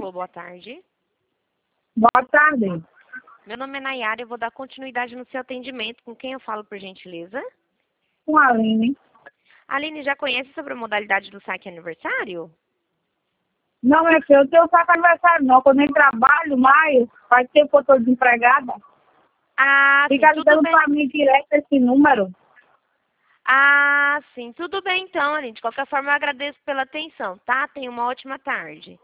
Alô, boa tarde. Boa tarde. Meu nome é Nayara, eu vou dar continuidade no seu atendimento. Com quem eu falo, por gentileza? Com a Aline. Aline, já conhece sobre a modalidade do saque aniversário? Não, meu filho, eu tenho saco aniversário não, que eu nem trabalho mais, faz tempo que eu estou desempregada. Ah, sim, Fica tudo ligando bem. para mim direto esse número. Ah, sim, tudo bem então, Aline. De qualquer forma, eu agradeço pela atenção, tá? Tenha uma ótima tarde.